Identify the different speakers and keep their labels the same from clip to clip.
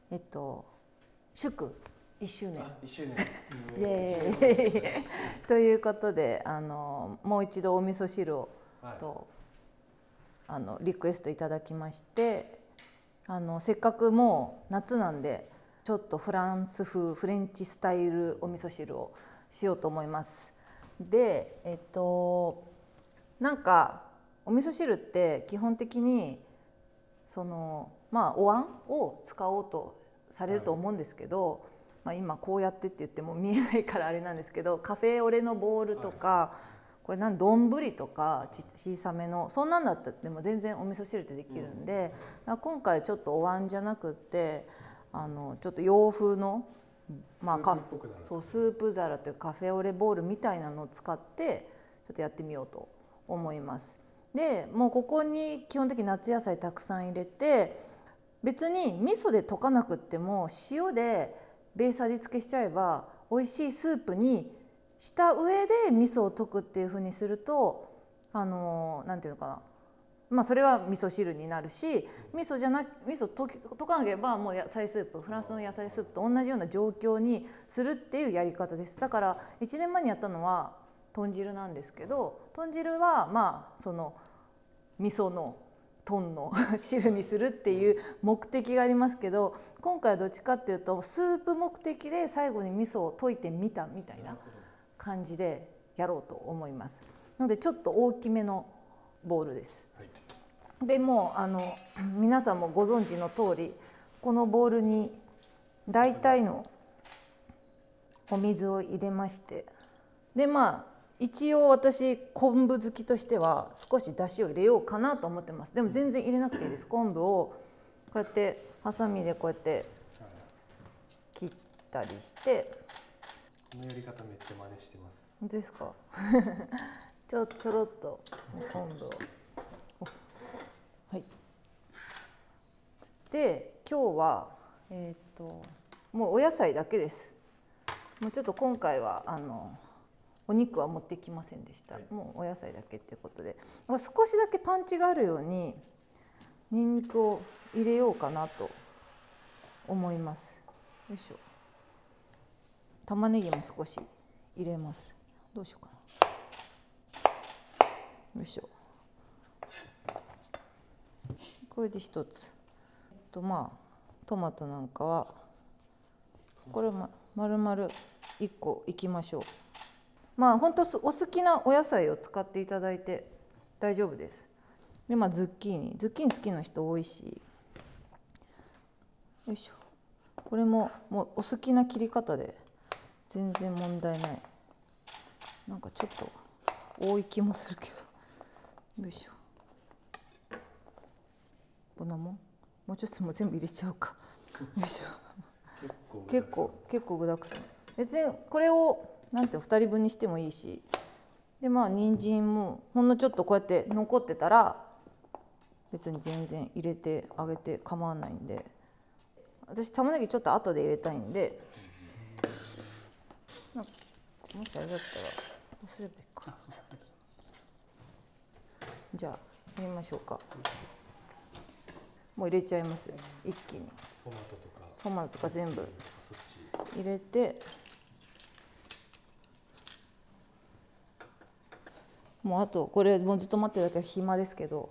Speaker 1: 祝1周年
Speaker 2: 1周年
Speaker 1: イエーイということでもう一度お味噌汁をと、リクエストいただきまして、せっかくもう夏なんでちょっとフランス風フレンチスタイルお味噌汁をしようと思います。でなんかお味噌汁って基本的にお椀を使おうとされると思うんですけど、今こうやってって言っても見えないからあれなんですけど、カフェオレのボウルとか、これ丼とか小さめのそんなんだったっても全然お味噌汁ってできるんで、今回ちょっとお椀じゃなくってちょっと洋風のスープ皿というカフェオレボウルみたいなのを使ってちょっとやってみようと思います。でもうここに基本的に夏野菜たくさん入れて、別に味噌で溶かなくっても塩でベース味付けしちゃえば美味しいスープにした上で味噌を溶くっていう風にするとなんていうのかな、それは味噌汁になるし、味噌溶かなければもう野菜スープ、フランスの野菜スープと同じような状況にするっていうやり方です。だから1年前にやったのは豚汁なんですけど、豚汁はその味噌の豚の汁にするっていう目的がありますけど、今回はどっちかっていうとスープ目的で最後に味噌を溶いてみたみたいな感じでやろうと思います。なのでちょっと大きめのボウルです。でもう皆さんもご存知の通り、このボウルに大体のお水を入れまして、で一応私昆布好きとしては少し出汁を入れようかなと思ってます。でも全然入れなくていいです。昆布をこうやってハサミでこうやって切ったりして。
Speaker 2: このやり方めっちゃ真似してます。
Speaker 1: 本当ですかちょろっと昆布を、はい。で今日はもうお野菜だけです。もうちょっと今回はお肉は持ってきませんでした、もうお野菜だけっていうことで、少しだけパンチがあるようにニンニクを入れようかなと思います。よいしょ。玉ねぎも少し入れます。どうしようかな。よいしょ。これで一つ。トマトなんかはこれ丸々1個いきましょう。本当お好きなお野菜を使っていただいて大丈夫です。でズッキーニ好きな人多いし、よいしょ。これももうお好きな切り方で全然問題ない。なんかちょっと多い気もするけど、よいしょ。こんなもん、もうちょっともう全部入れちゃうかよいしょ。結構具だくさん。別にこれを2人分にしてもいいし、で人参もほんのちょっとこうやって残ってたら別に全然入れてあげて構わないんで、私玉ねぎちょっと後で入れたいんで、もしあれだったらどうすればいいか。じゃあ入れましょうか。もう入れちゃいますよ、一気に。トマトとか全部入れて、もうあとこれもうずっと待ってるだけは暇ですけど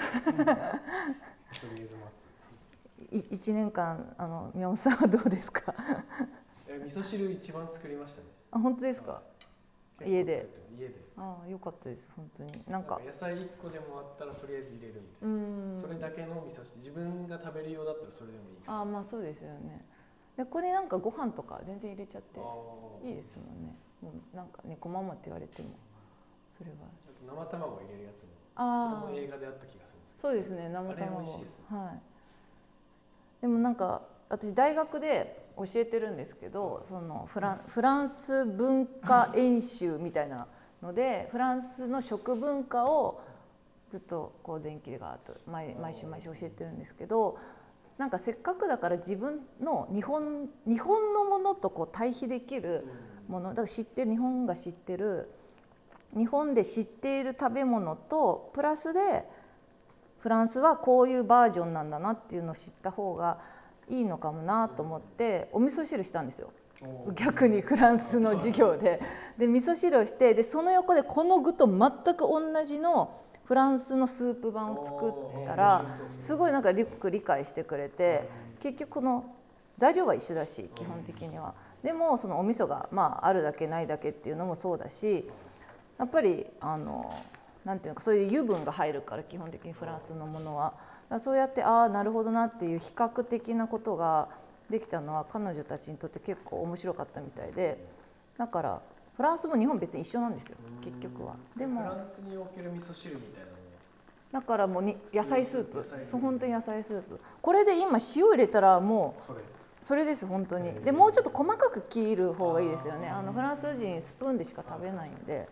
Speaker 1: 1年間宮本さんはどうですか
Speaker 2: 味噌汁一番作りましたね。
Speaker 1: 本当ですか。家で。よかったです。本当に
Speaker 2: 野菜1個でもあったらとりあえず入れるみたいな。それだけの味噌汁、自分が食べるようだったらそれでもいい。
Speaker 1: そうですよね。でこれご飯とか全然入れちゃっていいですもんね。もう猫ママって言われてもそれは。
Speaker 2: 生卵入れるやつもそれも映画であった気がするんですけど。
Speaker 1: そうですね、生卵。
Speaker 2: あれ美味しいですね。
Speaker 1: でも私大学で教えてるんですけど、そのフランス文化演習みたいなのでフランスの食文化をずっと前期が毎週教えてるんですけど、せっかくだから自分の日本のものと対比できるもの、だから日本が知ってる、日本で知っている食べ物とプラスでフランスはこういうバージョンなんだなっていうのを知った方がいいのかもなと思ってお味噌汁したんですよ。逆にフランスの授業で味噌汁をして、でその横でこの具と全く同じのフランスのスープ版を作ったらすごいなんかリュック理解してくれて、結局この材料は一緒だし基本的には、でもそのお味噌があるだけないだけっていうのもそうだし、やっぱりなんていうかそういう油分が入るから基本的にフランスのものは、そうやってなるほどなっていう比較的なことができたのは彼女たちにとって結構面白かったみたいで、だからフランスも日本別に一緒なんですよ結局は。でも
Speaker 2: フランスにおける味噌汁みたいなの
Speaker 1: だからもう野菜スープ、そう本当に野菜スープ、これで今塩入れたらもうそれです本当に。でもうちょっと細かく切る方がいいですよね。フランス人スプーンでしか食べないんで。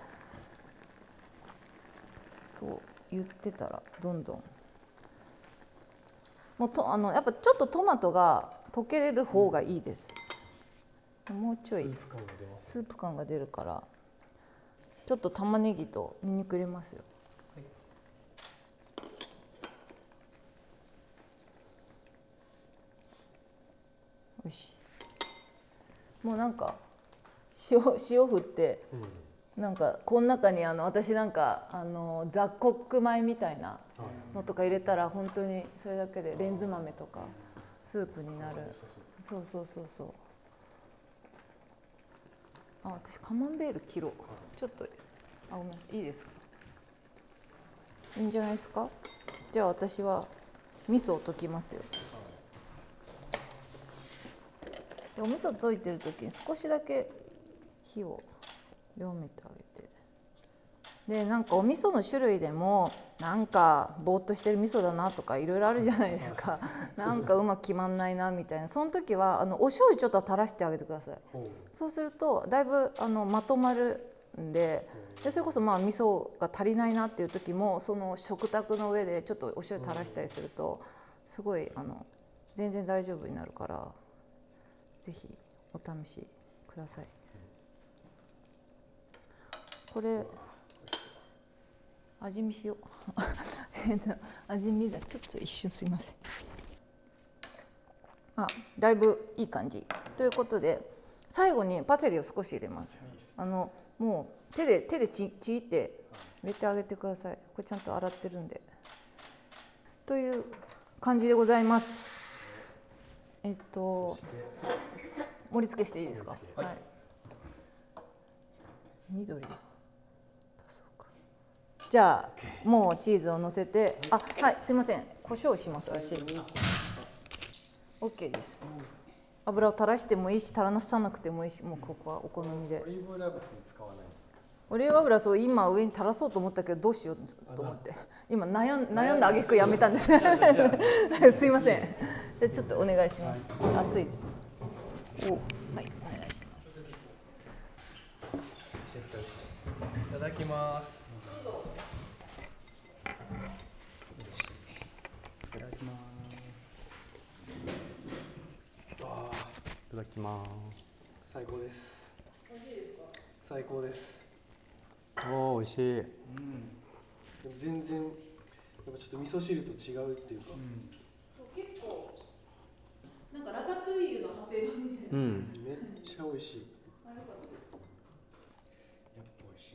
Speaker 1: と言ってたらどんどんもうやっぱちょっとトマトが溶ける方がいいです。もうちょいスープ感が出るからちょっと玉ねぎとニンニク入れますよ。よし、もうなんか塩振って、なんかこの中に私なんか雑穀米みたいなのとか入れたら本当にそれだけでレンズ豆とかスープになる。そうそうそうそう。私カマンベール切ろう。ちょっとごめんなさい、いいですか？いいんじゃないですか？じゃあ私は味噌を溶きますよ。でお味噌溶いてる時に少しだけ火を弱めてあげて、でなんかお味噌の種類でもなんかぼーっとしてる味噌だなとかいろいろあるじゃないですかなんかうまく決まんないなみたいな、その時はお醤油ちょっと垂らしてあげてください。そうするとだいぶまとまるんで、それこそ味噌が足りないなっていう時もその食卓の上でちょっとお醤油垂らしたりするとすごい全然大丈夫になるから、ぜひお試しください。これ味見しよう味見だ、ちょっと一瞬すいません。だいぶいい感じということで、最後にパセリを少し入れます。もう手でちぎって入れてあげてください。これちゃんと洗ってるんで。という感じでございます。盛り付けしていいですか？はい。緑。じゃあもうチーズをのせて、はい、すいません、胡椒します私。OK です。油を垂らしてもいいし垂らさなくてもいいし、もうここはお好みで。
Speaker 2: オリーブ油使わないですか？
Speaker 1: オリーブ油そう今上に垂らそうと思ったけどどうしようと思って今悩んだ挙句やめたんですすいません。じゃあちょっとお願いします。熱いです。はい、お願いします。
Speaker 2: 絶対美味しい。いただきます。
Speaker 3: いただきます。いただきます。
Speaker 2: 最高です。美味しいですか？最高です。
Speaker 3: 美味しい。
Speaker 2: でも全然やっぱちょっと味噌汁と違うっていうか。
Speaker 1: 結構なんかラタトゥイユの派生版みたいな。
Speaker 2: めっちゃ美味しい。やっぱ美味し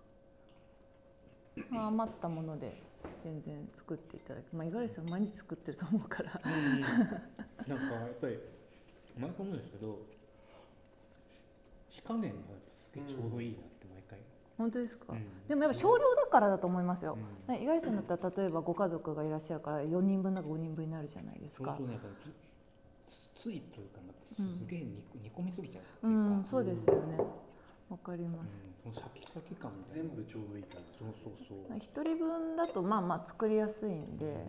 Speaker 2: いな。
Speaker 1: 余ったもので全然作っていただく。五十嵐さん毎日作ってると思うから。
Speaker 3: なんかやっぱり毎回思うんですけど、火加減がすげえちょうどいいなって毎回。
Speaker 1: 本当ですか？でもやっぱ少量だからだと思いますよ。五十嵐さんだったら例えばご家族がいらっしゃるから4人分だか5人分になるじゃないですか。
Speaker 3: そうね、ついというかすげえ煮込みすぎちゃうっていうか。
Speaker 1: そうですよね。わかります。
Speaker 3: このシャキシャキ感
Speaker 2: 全部ちょうどいい感じ。
Speaker 3: そう
Speaker 1: 一人分だと作りやすいんで。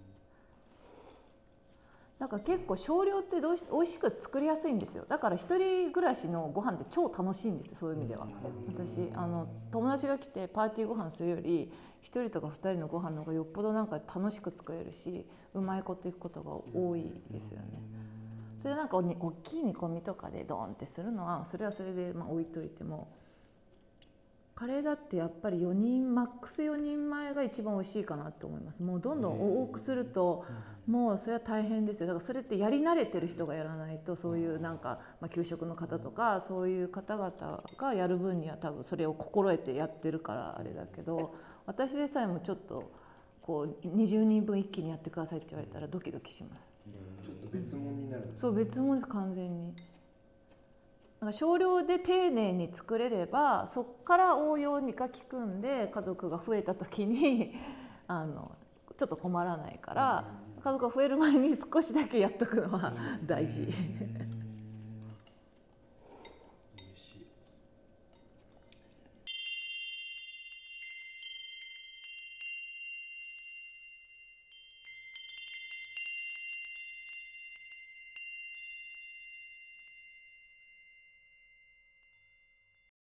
Speaker 1: だから結構少量って美味しく作りやすいんですよ。だから一人暮らしのご飯って超楽しいんですよ。そういう意味では。私友達が来てパーティーご飯するより一人とか二人のご飯の方がよっぽどなんか楽しく作れるし、うまいこといくことが多いですよね。それなんか大きい煮込みとかでドーンってするのはそれはそれで置いといても、 カレーだってやっぱり4人マックス4人前が一番美味しいかなと思います。もうどんどん多くするともうそれは大変ですよ。だからそれってやり慣れてる人がやらないと、そういうなんか、給食の方とかそういう方々がやる分には多分それを心得てやってるからあれだけど、私でさえもちょっとこう20人分一気にやってくださいって言われたらドキドキします。
Speaker 2: ちょっと別物になる。
Speaker 1: そう、別物です、完全に。なんか少量で丁寧に作れれば、そこから応用が効くんで、家族が増えた時にちょっと困らないから、家族が増える前に少しだけやっとくのは大事。